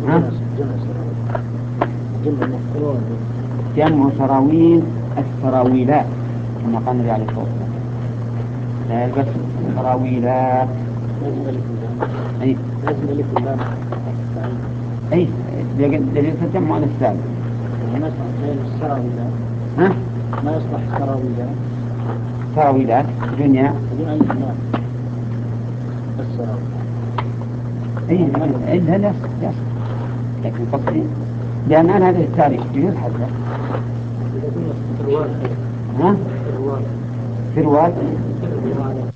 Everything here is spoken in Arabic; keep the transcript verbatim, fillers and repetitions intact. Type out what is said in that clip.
ها؟ جمع سراويل السراويلات كما قال النبي عليه الصلاة والسلام لا يلبس سراويلات. أي أي دليل تجمع السالم. ما يصلح غير السراويلات. ها؟ ما يصلح السراويلات. سراويلات دنيا. بدون ألف لام. السراويلات. أي إلا لا لا لكن قصدي لأن أنا هذه التاريخ يجوز حتى. ها؟ فروال.